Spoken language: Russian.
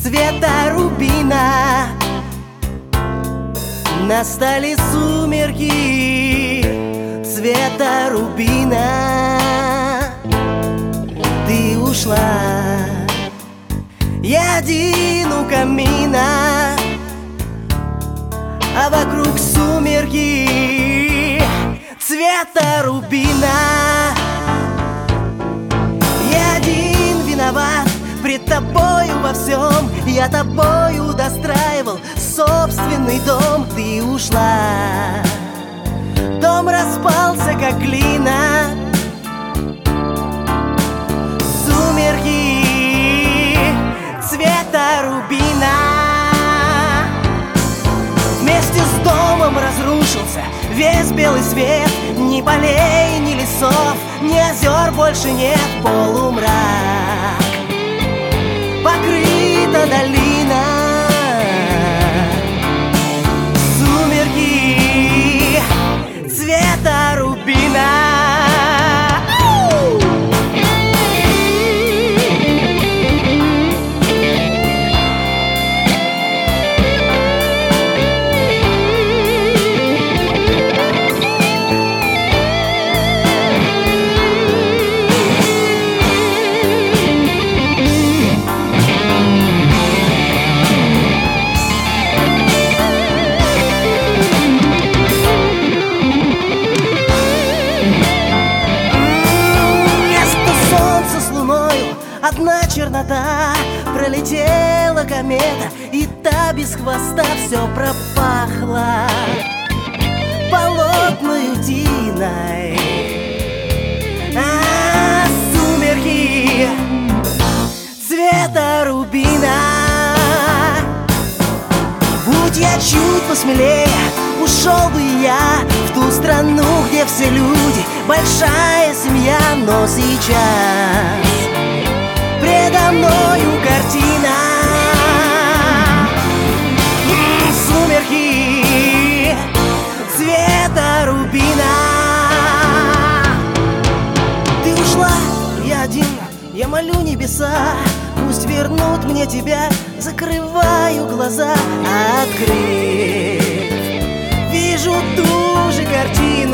цвета рубина. Настали сумерки цвета рубина. Ты ушла, я один у камина, а вокруг сумерки цвета рубина. Я один виноват пред тобою во всем. Я тобою достраивал собственный дом. Ты ушла, дом распался, как глина. Сумерки цвета рубина. Вместе с домом разрушился весь белый свет. Ни полей, ни лесов, ни озер больше нет. Полумрак, покрыта долина. Сумерки цвета рубина. Одна чернота, пролетела комета, и та без хвоста все пропахла болотную тиной. Сумерки цвета рубина. Будь я чуть посмелее, ушел бы я в ту страну, где все люди, большая семья. Но сейчас предо мною картина. Сумерки цвета рубина. Ты ушла, я один, я молю небеса, пусть вернут мне тебя. Закрываю глаза, открыв, вижу ту же картину.